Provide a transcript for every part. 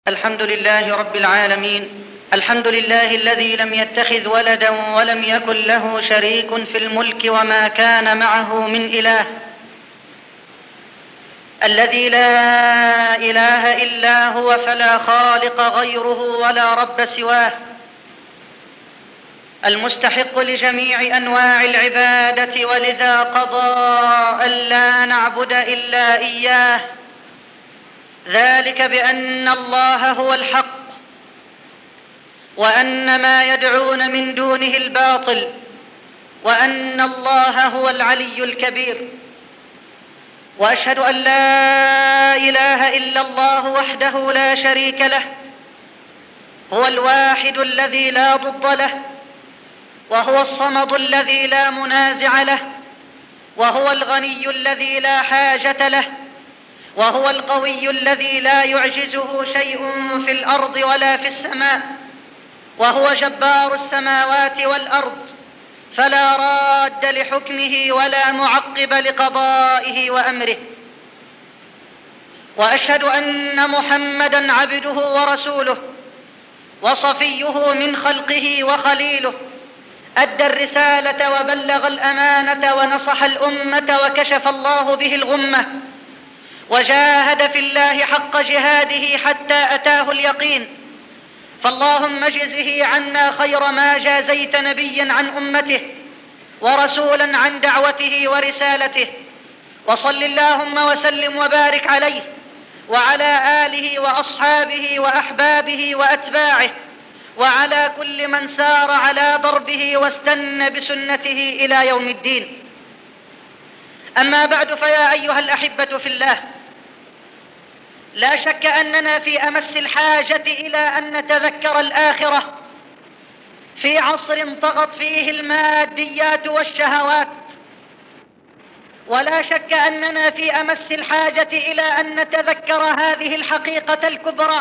الحمد لله رب العالمين. الحمد لله الذي لم يتخذ ولدا ولم يكن له شريك في الملك وما كان معه من إله، الذي لا إله إلا هو فلا خالق غيره ولا رب سواه، المستحق لجميع أنواع العبادة، ولذا قضى ألا نعبد إلا إياه، ذلك بأن الله هو الحق وأن ما يدعون من دونه الباطل، وأن الله هو العلي الكبير. وأشهد أن لا إله إلا الله وحده لا شريك له، هو الواحد الذي لا ضد له، وهو الصمد الذي لا منازع له، وهو الغني الذي لا حاجة له، وهو القوي الذي لا يعجزه شيء في الأرض ولا في السماء، وهو جبار السماوات والأرض، فلا راد لحكمه ولا معقب لقضائه وأمره. وأشهد أن محمدًا عبده ورسوله وصفيه من خلقه وخليله، أدى الرسالة وبلغ الأمانة ونصح الأمة وكشف الله به الغمة، وجاهد في الله حق جهاده حتى أتاه اليقين. فاللهم اجزه عنا خير ما جازيت نبيا عن أمته ورسولا عن دعوته ورسالته، وصل اللهم وسلم وبارك عليه وعلى آله وأصحابه وأحبابه وأتباعه، وعلى كل من سار على ضربه واستنى بسنته إلى يوم الدين. أما بعد، فيا أيها الأحبة في الله، لا شك أننا في أمس الحاجة إلى أن نتذكر الآخرة في عصر طغت فيه الماديات والشهوات، ولا شك أننا في أمس الحاجة إلى أن نتذكر هذه الحقيقة الكبرى،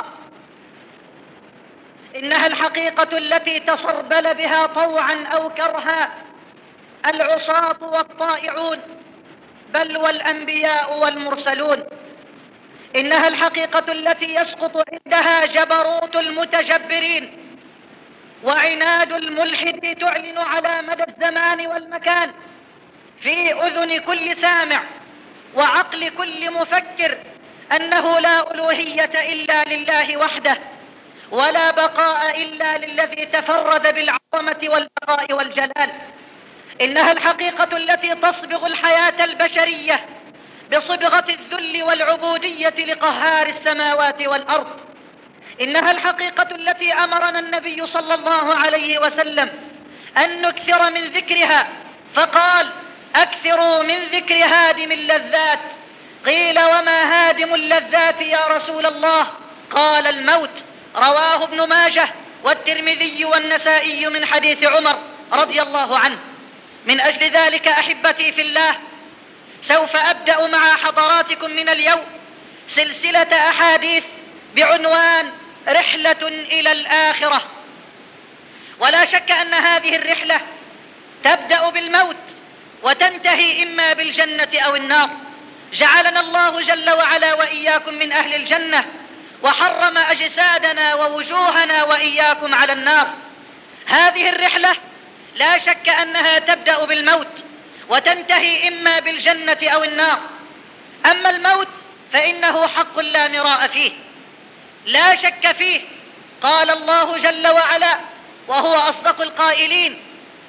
إنها الحقيقة التي تصربل بها طوعا أو كرها العصاة والطائعون، بل والأنبياء والمرسلون. إنها الحقيقة التي يسقط عندها جبروت المتجبرين وعناد الملحد، تعلن على مدى الزمان والمكان في أذن كل سامع وعقل كل مفكر أنه لا ألوهية إلا لله وحده، ولا بقاء إلا للذي تفرد بالعظمة والبقاء والجلال. إنها الحقيقة التي تصبغ الحياة البشرية بصبغة الذل والعبودية لقهار السماوات والأرض. إنها الحقيقة التي أمرنا النبي صلى الله عليه وسلم أن نكثر من ذكرها، فقال: أكثروا من ذكر هادم اللذات. قيل: وما هادم اللذات يا رسول الله؟ قال: الموت. رواه ابن ماجه والترمذي والنسائي من حديث عمر رضي الله عنه. من أجل ذلك أحبتي في الله، سوف أبدأ مع حضراتكم من اليوم سلسلة أحاديث بعنوان رحلة إلى الآخرة. ولا شك أن هذه الرحلة تبدأ بالموت وتنتهي إما بالجنة أو النار. جعلنا الله جل وعلا وإياكم من أهل الجنة، وحرم أجسادنا ووجوهنا وإياكم على النار. هذه الرحلة لا شك أنها تبدأ بالموت وتنتهي إما بالجنة أو النار. أما الموت فإنه حق لا مراء فيه، لا شك فيه. قال الله جل وعلا وهو أصدق القائلين: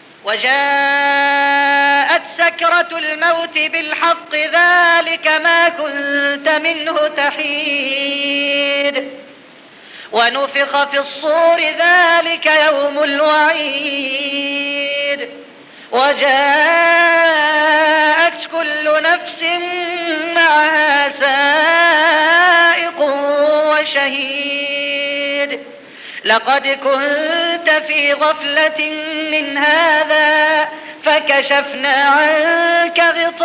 وجاءت سكرة الموت بالحق ذلك ما كنت منه تحيد، ونفخ في الصور ذلك يوم الوعيد، وجاءت كل نفس معها سائق وشهيد، لقد كنت في غفلة من هذا فكشفنا عنك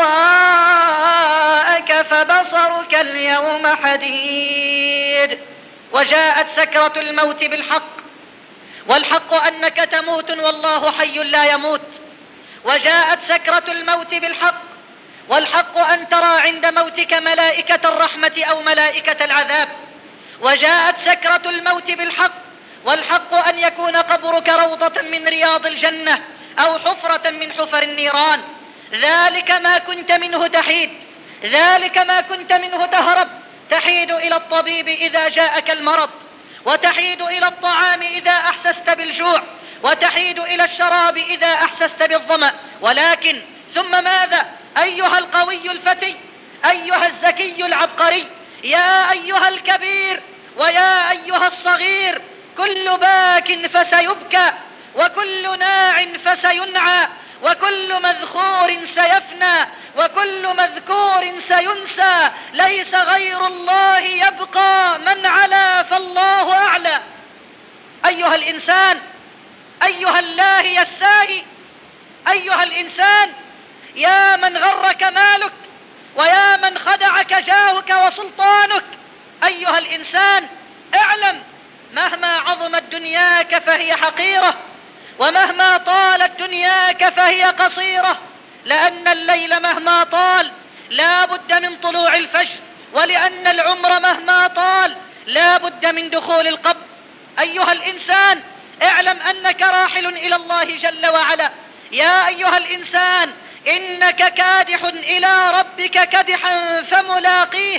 غطاءك فبصرك اليوم حديد. وجاءت سكرة الموت بالحق، والحق أنك تموت والله حي لا يموت. وجاءت سكرة الموت بالحق، والحق أن ترى عند موتك ملائكة الرحمة أو ملائكة العذاب. وجاءت سكرة الموت بالحق، والحق أن يكون قبرك روضة من رياض الجنة أو حفرة من حفر النيران. ذلك ما كنت منه تحيد، ذلك ما كنت منه تهرب. تحيد إلى الطبيب إذا جاءك المرض، وتحيد إلى الطعام إذا أحسست بالجوع، وتحيد إلى الشراب إذا أحسست بالظمأ. ولكن ثم ماذا؟ أيها القوي الفتي، أيها الذكي العبقري، يا أيها الكبير ويا أيها الصغير، كل باك فسيبكى، وكل ناع فسينعى، وكل مذخور سيفنى، وكل مذكور سينسى. ليس غير الله يبقى، من علا فالله أعلى. أيها الإنسان، أيها اللاهي الساهي، أيها الإنسان، يا من غرك مالك، ويا من خدعك جاهك وسلطانك، أيها الإنسان اعلم، مهما عظمت دنياك فهي حقيرة، ومهما طالت دنياك فهي قصيرة، لأن الليل مهما طال لا بد من طلوع الفجر، ولأن العمر مهما طال لا بد من دخول القبر. أيها الإنسان اعلم أنك راحل إلى الله جل وعلا. يا أيها الإنسان إنك كادح إلى ربك كدحا فملاقيه.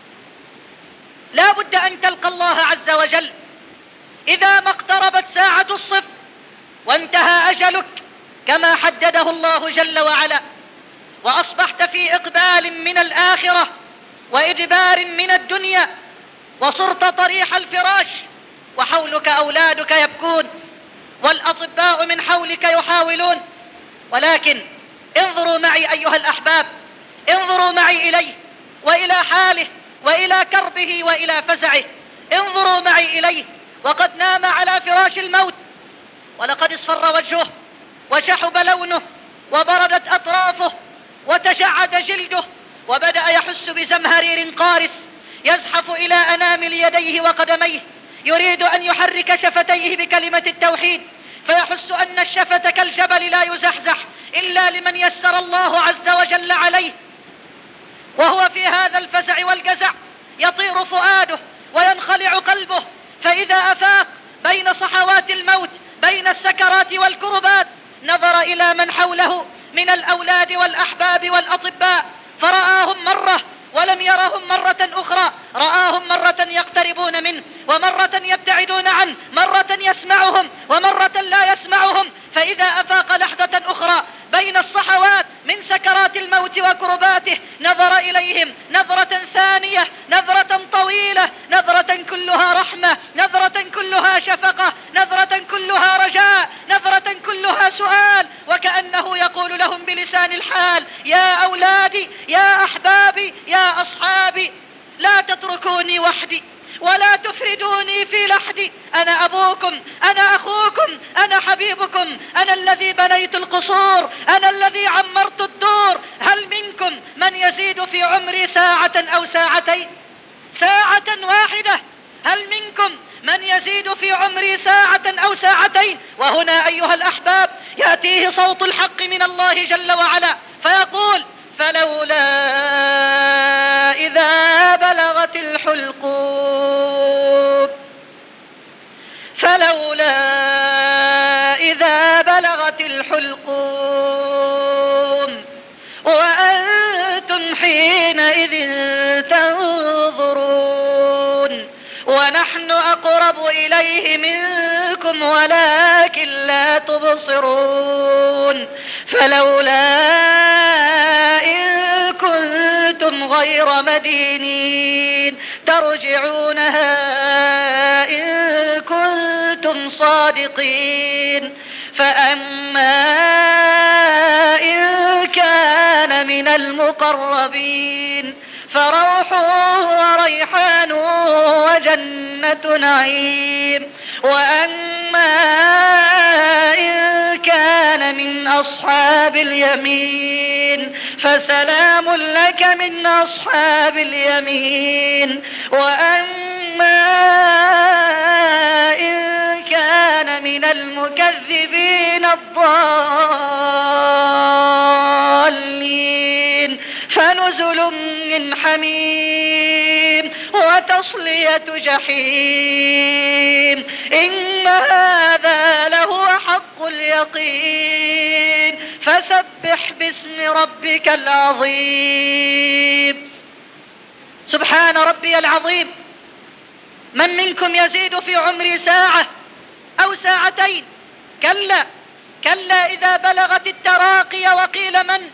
لا بد أن تلقى الله عز وجل. إذا ما اقتربت ساعة الصفر وانتهى أجلك كما حدده الله جل وعلا، وأصبحت في إقبال من الآخرة وإدبار من الدنيا، وصرت طريح الفراش، وحولك أولادك يبكون، والأطباء من حولك يحاولون. ولكن انظروا معي أيها الأحباب، انظروا معي إليه وإلى حاله وإلى كربه وإلى فزعه. انظروا معي إليه وقد نام على فراش الموت، ولقد اصفر وجهه وشحب لونه وبردت أطرافه وتجعد جلده، وبدأ يحس بزمهرير قارس يزحف إلى أنامل يديه وقدميه، يريد أن يحرك شفتيه بكلمة التوحيد، فيحس أن الشفة كالجبل لا يزحزح إلا لمن يسر الله عز وجل عليه. وهو في هذا الفزع والجزع يطير فؤاده وينخلع قلبه، فإذا أفاق بين صحوات الموت، بين السكرات والكربات، نظر إلى من حوله من الأولاد والأحباب والأطباء، فرآهم مرة ولم يرهم مرة أخرى، رآهم مرة يقتربون منه ومرة يبتعدون عنه، مرة يسمعهم ومرة لا يسمعهم. فإذا أفاق لحظة أخرى بين الصحوات من سكرات الموت وكرباته، نظر إليهم نظرة ثانية، نظرة طويلة، نظرة كلها رحمة، نظرة كلها شفقة، نظرة كلها رجاء، نظرة كلها سؤال، وكأنه يقول لهم بلسان الحال: يا أولادي، يا أحبابي، يا أصحابي، لا تتركوني وحدي ولا تفردوني في لحدي. أنا أبوكم، أنا أخوكم، أنا حبيبكم، أنا الذي بنيت القصور، أنا الذي عمرت الدور. هل منكم من يزيد في عمري ساعة أو ساعتين؟ ساعة واحدة. هل منكم من يزيد في عمري ساعة أو ساعتين؟ وهنا أيها الأحباب يأتيه صوت الحق من الله جل وعلا فيقول: فلولا إذا بلغت الحلقوم، فلولا إذا بلغت الحلقوم وأنتم حينئذ تنظرون ونحن أقرب إليه منكم ولكن لا تبصرون. فلولا إن كنتم غير مدينين ترجعونها إن كنتم صادقين. فأما إن كان من المقربين فروح وريحان وجنة نعيم. وأما إن كان من أصحاب اليمين فسلام لك من أصحاب اليمين. وأما إن كان من المكذبين الضالين فنزل من حميم تصلية جحيم. إن هذا لهو حق اليقين. فسبح باسم ربك العظيم. سبحان ربي العظيم. من منكم يزيد في عمري ساعة أو ساعتين؟ كلا كلا، إذا بلغت التراقي وقيل من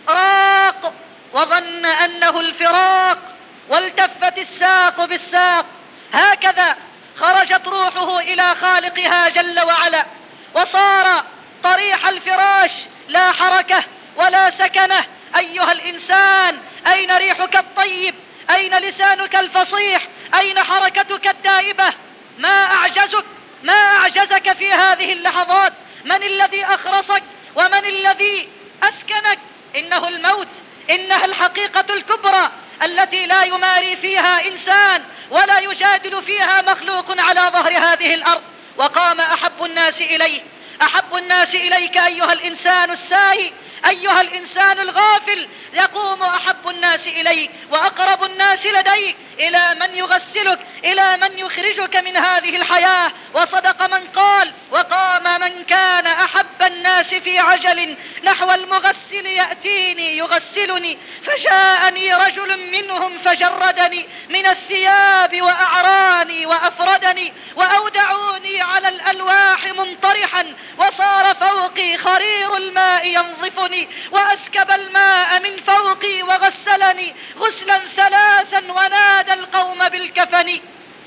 راق وظن أنه الفراق والتفت الساق بالساق. هكذا خرجت روحه إلى خالقها جل وعلا، وصار طريح الفراش لا حركة ولا سكنة. أيها الإنسان، أين ريحك الطيب؟ أين لسانك الفصيح؟ أين حركتك الدائبة؟ ما أعجزك؟ ما أعجزك في هذه اللحظات؟ من الذي أخرسك ومن الذي أسكنك؟ إنه الموت، إنها الحقيقة الكبرى التي لا يماري فيها إنسان ولا يجادل فيها مخلوق على ظهر هذه الأرض. وقام أحب الناس إليه، أحب الناس إليك أيها الإنسان الساهي، أيها الإنسان الغافل. يقوم أحب الناس إليك وأقرب الناس لديك إلى من يغسلك، إلى من يخرجك من هذه الحياة. وصدق من قال: وقام من كان أحب الناس في عجل نحو المغسل يأتيني يغسلني، فجاءني رجل منهم فجردني من الثياب وأعراني وأفردني، وأودعوني على الألواح منطرحا، وصار فوقي خرير الماء ينظفني، وأسكب الماء من فوقي وغسلني غسلا ثلاثا، ونادى القوم بالكفن.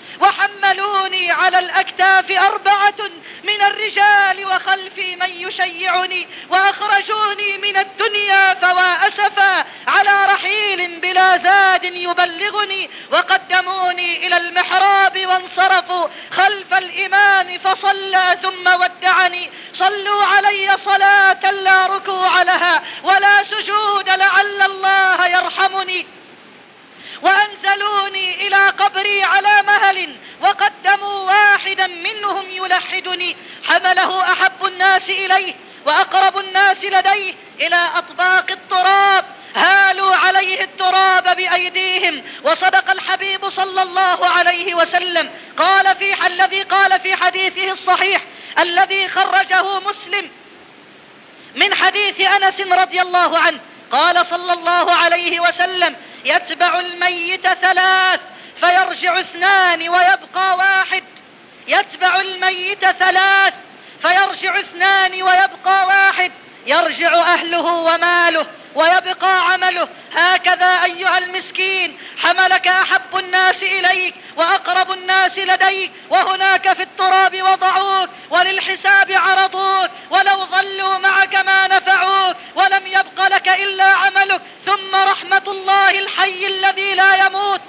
وحملوني على الأكتاف 4 من الرجال وخلفي من يشيعني، وأخرجوني من الدنيا فوا أسفا على رحيل بلا زاد يبلغني، وقدموني إلى المحراب وانصرفوا خلف الإمام فصلى ثم ودعني. صلوا علي صلاة لا ركوع لها ولا سجود لعل الله يرحمني. وأنزلوني إلى قبري على مهل، وقدموا واحدا منهم يلحدني. حمله أحب الناس إليه وأقرب الناس لديه إلى أطباق التراب، هالوا عليه التراب بأيديهم. وصدق الحبيب صلى الله عليه وسلم الذي قال في حديثه الصحيح الذي خرجه مسلم من حديث أنس رضي الله عنه، قال صلى الله عليه وسلم: يتبع الميت 3 فيرجع 2 ويبقى 1. يتبع الميت 3 فيرجع 2 ويبقى 1. يرجع أهله وماله ويبقى عمله. هكذا أيها المسكين حملك أحب الناس إليك وأقرب الناس لديك، وهناك في التراب وضعوك وللحساب عرضوك، ولو ظلوا معك ما نفعوك، ولم يبق لك إلا عملك. ثم رحمة الله الحي الذي لا يموت.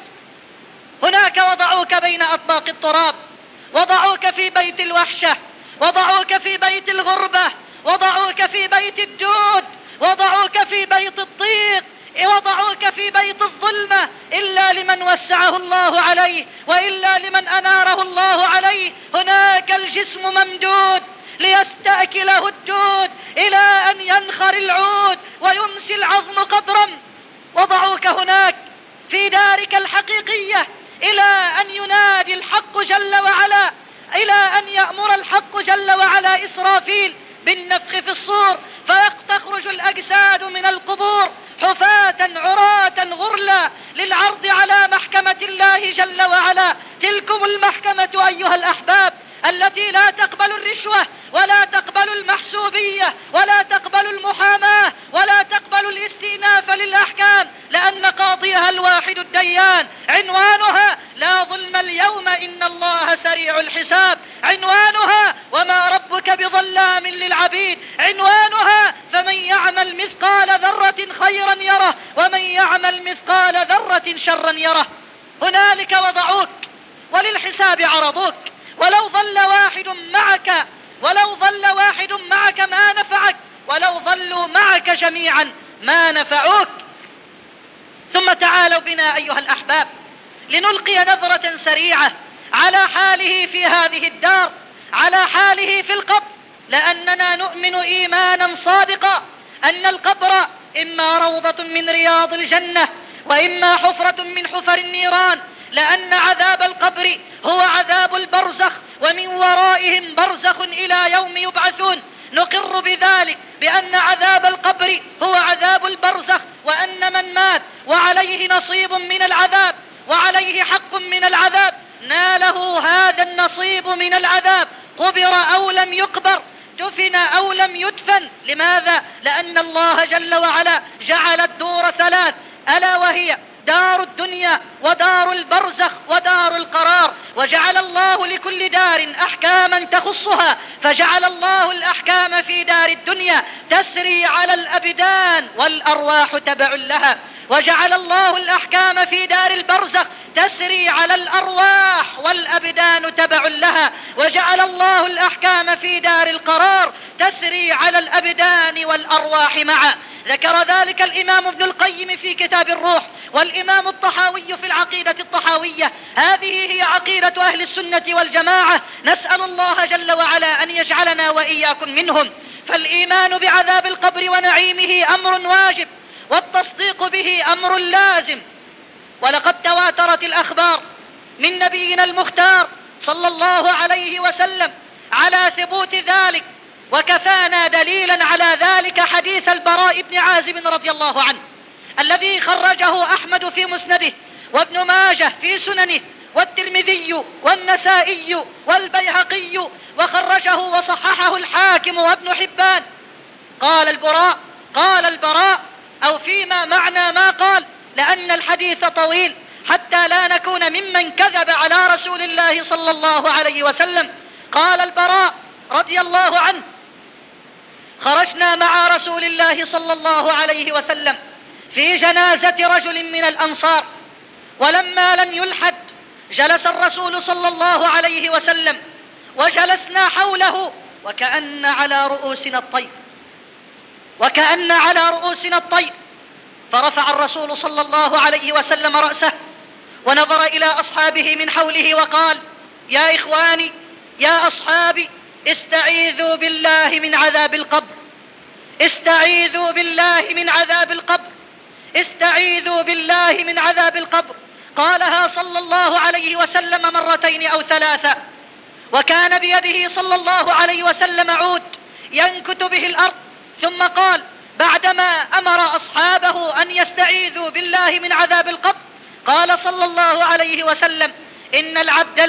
هناك وضعوك بين أطباق التراب، وضعوك في بيت الوحشة، وضعوك في بيت الغربة، وضعوك في بيت الدود، وضعوك في بيت الضيق، وضعوك في بيت الظلمة، إلا لمن وسعه الله عليه وإلا لمن أناره الله عليه. هناك الجسم ممدود ليستأكله الدود إلى أن ينخر العود ويمسي العظم قدرا. وضعوك هناك في دارك الحقيقية إلى أن ينادي الحق جل وعلا، إلى أن يأمر الحق جل وعلا إسرافيل بالنفخ في الصور، فتخرج الأجساد من القبور حفاة عراة غرلا للعرض على محكمة الله جل وعلا. تلكم المحكمة أيها الأحباب التي لا تقبل الرشوة ولا تقبل المحسوبية ولا تقبل المحاماة ولا تقبل الاستئناف للأحكام، لأن قاضيها الواحد الديان. عنوانها: لا ظلم اليوم إن الله سريع الحساب. عنوانها: وما ربك بظلام للعبيد. عنوانها: فمن يعمل مثقال ذرة خيرا يره ومن يعمل مثقال ذرة شرا يره. هنالك وضعوك وللحساب عرضوك. ولو ظل واحد معك ما نفعك، ولو ظلوا معك جميعا ما نفعوك. ثم تعالوا بنا أيها الأحباب لنلقي نظرة سريعة على حاله في هذه الدار، على حاله في القبر، لأننا نؤمن إيمانا صادقا أن القبر إما روضة من رياض الجنة وإما حفرة من حفر النيران. لأن عذاب القبر هو عذاب البرزخ، ومن ورائهم برزخ إلى يوم يبعثون. نقر بذلك، بأن عذاب القبر هو عذاب البرزخ، وأن من مات وعليه نصيب من العذاب وعليه حق من العذاب ناله هذا النصيب من العذاب، قبر أو لم يقبر، دفن أو لم يدفن. لماذا؟ لأن الله جل وعلا جعل الدور ثلاث، ألا وهي دار الدنيا ودار البرزخ ودار القرار، وجعل الله لكل دار أحكاما تخصها، فجعل الله الأحكام في دار الدنيا تسري على الأبدان والأرواح تبع لها، وجعل الله الأحكام في دار البرزخ تسري على الأرواح والأبدان تبع لها، وجعل الله الأحكام في دار القرار تسري على الأبدان والأرواح معا. ذكر ذلك الإمام ابن القيم في كتاب الروح، والإمام الطحاوي في العقيدة الطحاوية. هذه هي عقيدة أهل السنة والجماعة، نسأل الله جل وعلا أن يجعلنا وإياكم منهم. فالإيمان بعذاب القبر ونعيمه أمر واجب، والتصديق به أمر لازم، ولقد تواترت الأخبار من نبينا المختار صلى الله عليه وسلم على ثبوت ذلك، وكفانا دليلا على ذلك حديث البراء بن عازب رضي الله عنه الذي خرجه أحمد في مسنده، وابن ماجه في سننه، والترمذي والنسائي والبيهقي، وخرجه وصححه الحاكم وابن حبان. قال البراء أو فيما معنى ما قال، لأن الحديث طويل حتى لا نكون ممن كذب على رسول الله صلى الله عليه وسلم. قال البراء رضي الله عنه: خرجنا مع رسول الله صلى الله عليه وسلم في جنازة رجل من الأنصار، ولما لم يلحد جلس الرسول صلى الله عليه وسلم وجلسنا حوله وكأن على رؤوسنا الطير، فرفع الرسول صلى الله عليه وسلم رأسه ونظر إلى أصحابه من حوله وقال: يا إخواني، يا أصحابي، استعيذوا بالله من عذاب القبر، استعيذوا بالله من عذاب القبر، استعيذوا بالله من عذاب القبر. قالها صلى الله عليه وسلم مرتين أو ثلاثة، وكان بيده صلى الله عليه وسلم عود ينكت به الأرض. ثم قال بعدما أمر أصحابه أن يستعيذوا بالله من عذاب القبر، قال صلى الله عليه وسلم: إن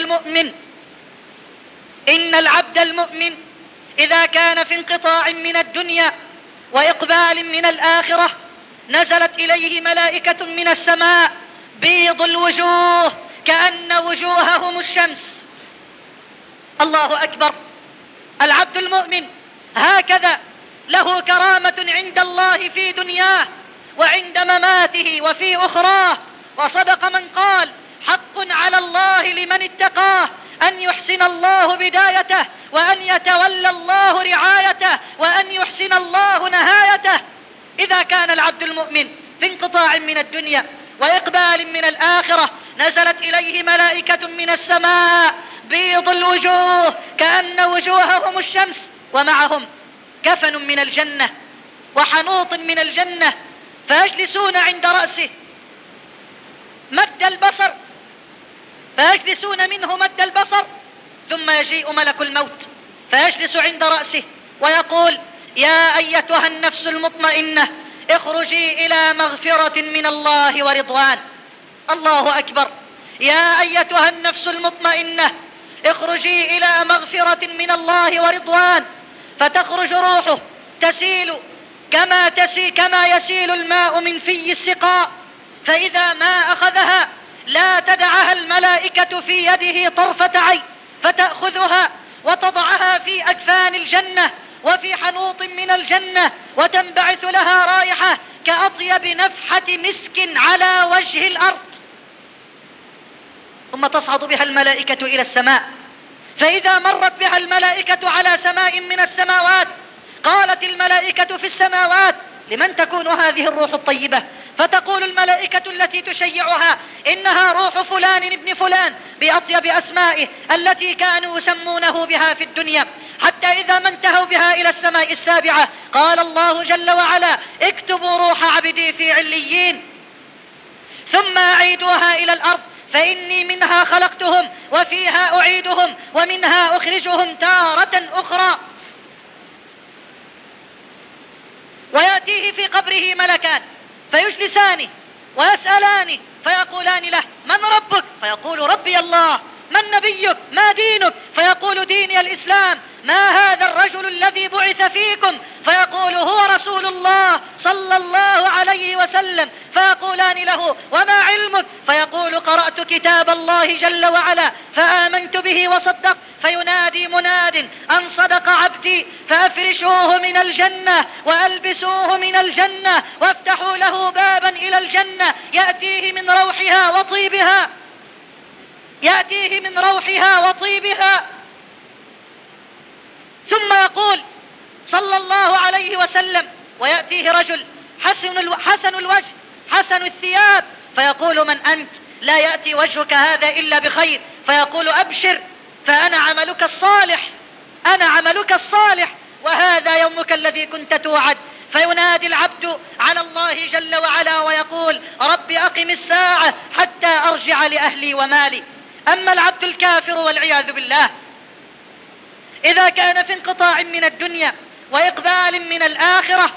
العبد المؤمن إذا كان في انقطاع من الدنيا وإقبال من الآخرة نزلت إليه ملائكة من السماء بيض الوجوه كأن وجوههم الشمس. الله أكبر! العبد المؤمن هكذا له كرامة عند الله في دنياه وعند مماته وفي أخراه. وصدق من قال: حق على الله لمن اتقاه أن يحسن الله بدايته، وأن يتولى الله رعايته، وأن يحسن الله نهايته. إذا كان العبد المؤمن في انقطاع من الدنيا وإقبال من الآخرة نزلت إليه ملائكة من السماء بيض الوجوه كأن وجوههم الشمس، ومعهم كفن من الجنة وحنوط من الجنة، فيجلسون عند رأسه مد البصر، فيجلسون منه مد البصر، ثم يجيء ملك الموت فيجلس عند رأسه ويقول: يا أيتها النفس المطمئنة، اخرجي إلى مغفرة من الله ورضوان. الله أكبر! يا أيتها النفس المطمئنة، اخرجي إلى مغفرة من الله ورضوان. فتخرج روحه تسيل كما يسيل الماء من في السقاء، فإذا ما أخذها لا تدعها الملائكة في يده طرفة عين، فتأخذها وتضعها في أكفان الجنة وفي حنوط من الجنة، وتنبعث لها رائحة كأطيب نفحة مسك على وجه الأرض، ثم تصعد بها الملائكة إلى السماء. فإذا مرت بها الملائكة على سماء من السماوات قالت الملائكة في السماوات: لمن تكون هذه الروح الطيبة؟ فتقول الملائكة التي تشيعها: إنها روح فلان ابن فلان، بأطيب أسمائه التي كانوا يسمونه بها في الدنيا. حتى إذا ما انتهوا بها إلى السماء السابعة قال الله جل وعلا: اكتبوا روح عبدي في عليين، ثم أعيدوها إلى الأرض فإني منها خلقتهم وفيها أعيدهم ومنها أخرجهم تارة أخرى. ويأتيه في قبره ملكان فيجلسانه ويسألانه فيقولان له: من ربك؟ فيقول: ربي الله. من نبيك؟ ما دينك؟ فيقول: ديني الإسلام. ما هذا الرجل الذي بعث فيكم؟ فيقول: هو رسول الله صلى الله عليه وسلم. فيقولان له: وما علمك؟ فيقول: قرأت كتاب الله جل وعلا فآمنت به وصدقت. فينادي مناد: أن صدق عبدي، فأفرشوه من الجنة وألبسوه من الجنة وافتحوا له بابا إلى الجنة يأتيه من روحها وطيبها، يأتيه من روحها وطيبها. ثم يقول صلى الله عليه وسلم: ويأتيه رجل حسن الوجه حسن الثياب، فيقول: من أنت؟ لا يأتي وجهك هذا إلا بخير. فيقول: أبشر، فأنا عملك الصالح، أنا عملك الصالح، وهذا يومك الذي كنت توعد. فينادي العبد على الله جل وعلا ويقول: رب أقم الساعة حتى أرجع لأهلي ومالي. أما العبد الكافر والعياذ بالله، إذا كان في انقطاع من الدنيا وإقبال من الآخرة،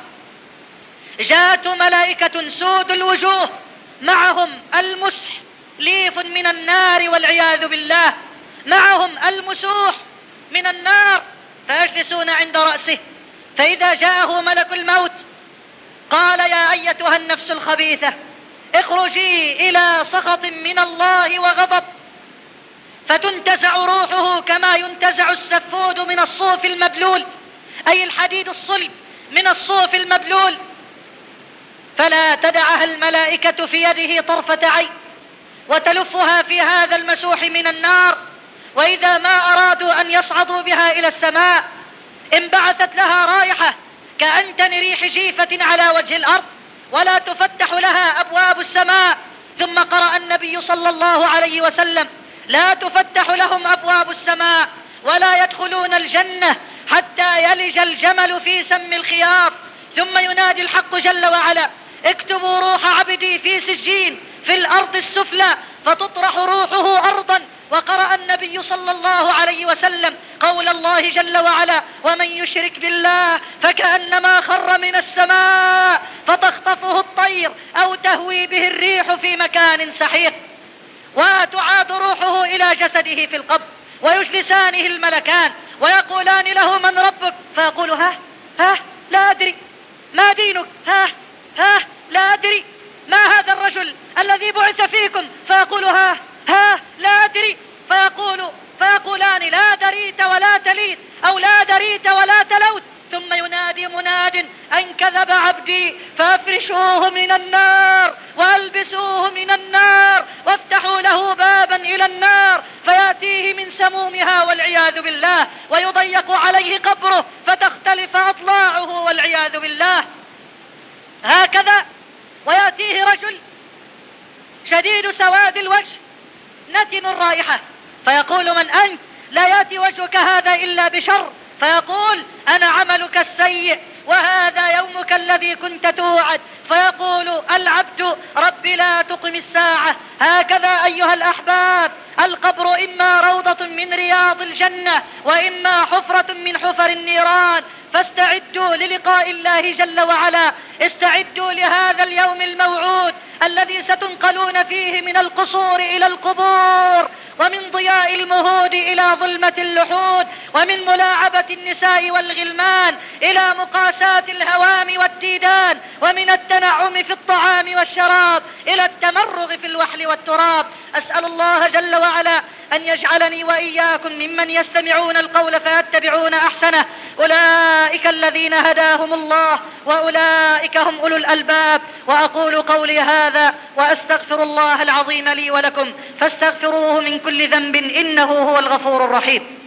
جاءت ملائكة سود الوجوه معهم المسح ليف من النار والعياذ بالله، معهم المسوح من النار، فيجلسون عند رأسه. فإذا جاءه ملك الموت قال: يا أيتها النفس الخبيثة اخرجي إلى سخط من الله وغضب. فتنتزع روحه كما ينتزع السفود من الصوف المبلول، أي الحديد الصلب من الصوف المبلول، فلا تدعها الملائكة في يده طرفة عين وتلفها في هذا المسوح من النار. وإذا ما أرادوا أن يصعدوا بها إلى السماء انبعثت لها رائحة كأنتن ريح جيفة على وجه الأرض، ولا تفتح لها أبواب السماء. ثم قرأ النبي صلى الله عليه وسلم: لا تفتح لهم أبواب السماء ولا يدخلون الجنة حتى يلج الجمل في سم الخياط. ثم ينادي الحق جل وعلا: اكتبوا روح عبدي في سجين في الأرض السفلى، فتطرح روحه أرضا. وقرأ النبي صلى الله عليه وسلم قول الله جل وعلا: ومن يشرك بالله فكأنما خر من السماء فتخطفه الطير أو تهوي به الريح في مكان سحيق. وتعاد روحه إلى جسده في القبر، ويجلسانه الملكان ويقولان له: من ربك؟ فيقول: ها لا أدري. ما دينك؟ ها لا أدري. ما هذا الرجل الذي بعث فيكم؟ فيقول: ها لا أدري. فيقولان: لا دريت ولا تليت، أو لا دريت ولا تلوت. ثم ينادي مناد: أن كذب عبدي فافرشوه من النار وألبسوه من النار وافتحوا له بابا إلى النار فيأتيه من سمومها والعياذ بالله، ويضيق عليه قبره فتختلف أضلاعه والعياذ بالله. هكذا. ويأتيه رجل شديد سواد الوجه نتن الرائحة، فيقول: من أنت؟ لا يأتي وجهك هذا إلا بشر. فيقول: أنا عملك السيء وهذا يومك الذي كنت توعد. فيقول العبد: رب لا تقم الساعة. هكذا أيها الأحباب، القبر إما روضة من رياض الجنة وإما حفرة من حفر النيران. فاستعدوا للقاء الله جل وعلا، استعدوا لهذا اليوم الموعود الذي ستنقلون فيه من القصور إلى القبور، ومن ضياء المهود إلى ظلمة اللحود، ومن ملاعبة النساء والغلمان إلى مقاسات الهوام والديدان، ومن التنعم في الطعام والشراب إلى التمرغ في الوحل والتراب. أسأل الله جل وعلا أن يجعلني وإياكم ممن يستمعون القول فيتبعون أحسنه. أولئك الذين هداهم الله وأولئك هم أولو الألباب. وأقول قولي هذا وأستغفر الله العظيم لي ولكم، فاستغفروه من كل ذنب إنه هو الغفور الرحيم.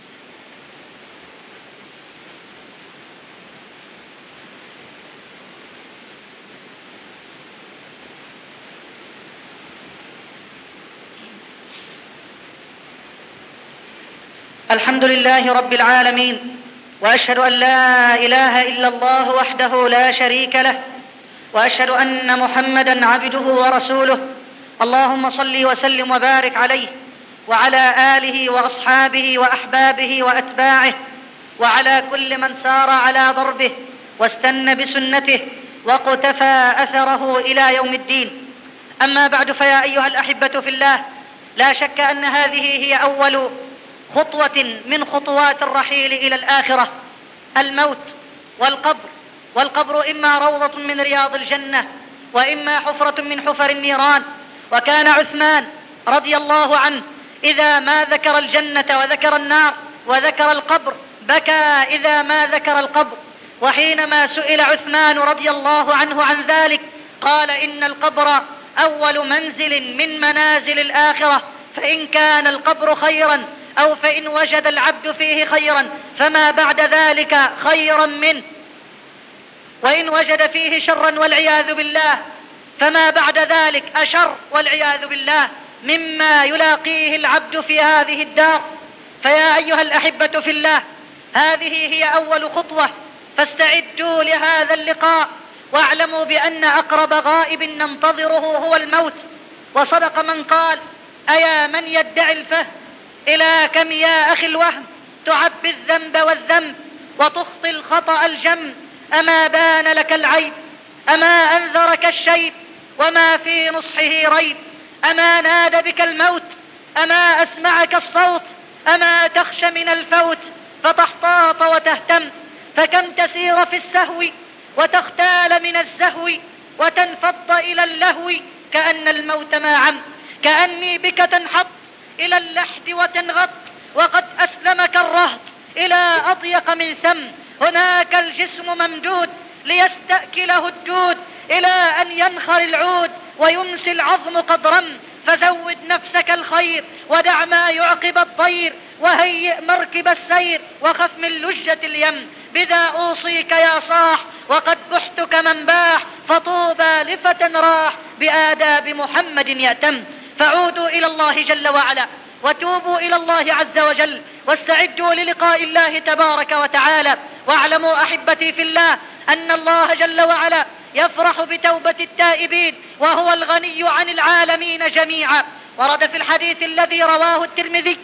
الحمد لله رب العالمين، وأشهد أن لا إله إلا الله وحده لا شريك له، وأشهد أن محمدا عبده ورسوله. اللهم صل وسلم وبارك عليه وعلى آله وأصحابه وأحبابه وأتباعه وعلى كل من سار على ضربه واستنى بسنته واقتفى أثره إلى يوم الدين. أما بعد، فيا أيها الأحبة في الله، لا شك أن هذه هي أول خطوة من خطوات الرحيل إلى الآخرة، الموت والقبر إما روضة من رياض الجنة وإما حفرة من حفر النيران. وكان عثمان رضي الله عنه إذا ما ذكر الجنة وذكر النار وذكر القبر بكى إذا ما ذكر القبر. وحينما سئل عثمان رضي الله عنه عن ذلك قال: إن القبر أول منزل من منازل الآخرة، فإن كان القبر خيرا أو فإن وجد العبد فيه خيرا فما بعد ذلك خيرا منه، وإن وجد فيه شرا والعياذ بالله فما بعد ذلك أشر والعياذ بالله مما يلاقيه العبد في هذه الدار. فيا أيها الأحبة في الله، هذه هي أول خطوة، فاستعدوا لهذا اللقاء واعلموا بأن أقرب غائب ننتظره هو الموت. وصدق من قال: أيا من يدعي الفهم، إلى كم يا أخي الوهم تعبي الذنب والذنب وتخطي الخطأ الجم، أما بان لك العيب، أما أنذرك الشيب، وما في نصحه ريب، أما نادى بك الموت، أما أسمعك الصوت، أما تخشى من الفوت فتحتاط وتهتم، فكم تسير في السهو وتختال من الزهو وتنفض إلى اللهو كأن الموت ما عم، كأني بك تنحط إلى اللحد وتنغط وقد أسلمك الرهط إلى أضيق من ثم، هناك الجسم ممدود ليستأكله الدود إلى أن ينخر العود ويمسي العظم قد رم، فزود نفسك الخير ودع ما يعقب الضير وهيئ مركب السير وخف من لجة اليم، بذا أوصيك يا صاح وقد بحت كمن باح، فطوبى لفتى راح بآداب محمد يأتم. فعودوا إلى الله جل وعلا وتوبوا إلى الله عز وجل واستعدوا للقاء الله تبارك وتعالى. واعلموا أحبتي في الله أن الله جل وعلا يفرح بتوبة التائبين وهو الغني عن العالمين جميعا. ورد في الحديث الذي رواه الترمذي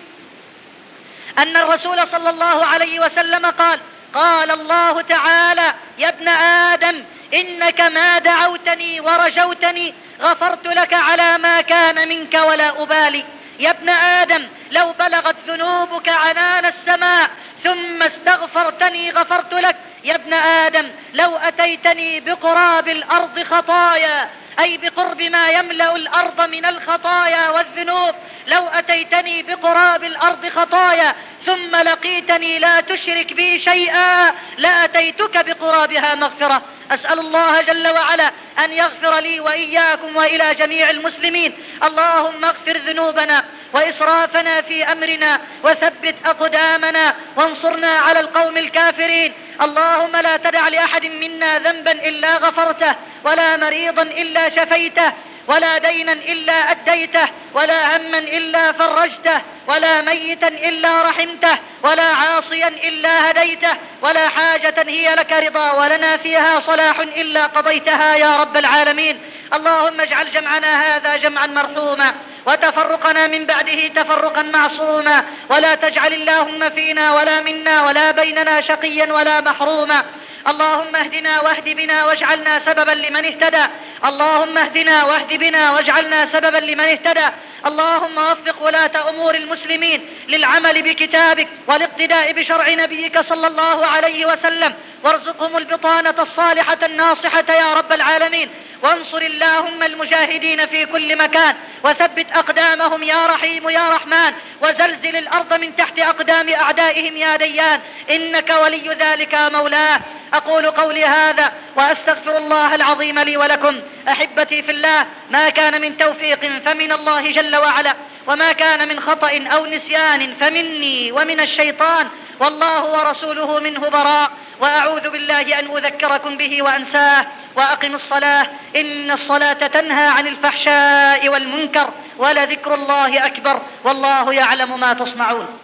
أن الرسول صلى الله عليه وسلم قال: قال الله تعالى: يا ابن آدم إنك ما دعوتني ورجوتني غفرت لك على ما كان منك ولا أبالي. يا ابن آدم لو بلغت ذنوبك عنان السماء ثم استغفرتني غفرت لك. يا ابن آدم لو أتيتني بقراب الأرض خطايا، أي بقرب ما يملأ الأرض من الخطايا والذنوب، لو أتيتني بقراب الأرض خطايا ثم لقيتني لا تشرك بي شيئا لأتيتك بقرابها مغفرة. أسأل الله جل وعلا أن يغفر لي وإياكم وإلى جميع المسلمين. اللهم اغفر ذنوبنا وإسرافنا في أمرنا وثبت أقدامنا وانصرنا على القوم الكافرين. اللهم لا تدع لأحد منا ذنبا إلا غفرته، ولا مريضا إلا شفيته، ولا دينا إلا أديته، ولا هما إلا فرجته، ولا ميتا إلا رحمته، ولا عاصيا إلا هديته، ولا حاجة هي لك رضا ولنا فيها صلاح إلا قضيتها يا رب العالمين. اللهم اجعل جمعنا هذا جمعا مرحوما وتفرقنا من بعده تفرقا معصوما، ولا تجعل اللهم فينا ولا منا ولا بيننا شقيا ولا محروما. اللهم اهدنا واهد بنا واجعلنا سببا لمن اهتدى. اللهم اهدنا واهد بنا واجعلنا سببا لمن اهتدى. اللهم وفق ولاة أمور المسلمين للعمل بكتابك والاقتداء بشرع نبيك صلى الله عليه وسلم، وارزقهم البطانة الصالحة الناصحة يا رب العالمين. وانصر اللهم المجاهدين في كل مكان وثبت أقدامهم يا رحيم يا رحمن، وزلزل الأرض من تحت أقدام أعدائهم يا ديان، إنك ولي ذلك مولاه. أقول قولي هذا وأستغفر الله العظيم لي ولكم. أحبتي في الله، ما كان من توفيق فمن الله جل وعلا، وما كان من خطأ أو نسيان فمني ومن الشيطان، والله ورسوله منه براء. وأعوذ بالله أن أذكركم به وأنساه. وأقم الصلاة إن الصلاة تنهى عن الفحشاء والمنكر، ولذكر الله أكبر، والله يعلم ما تصنعون.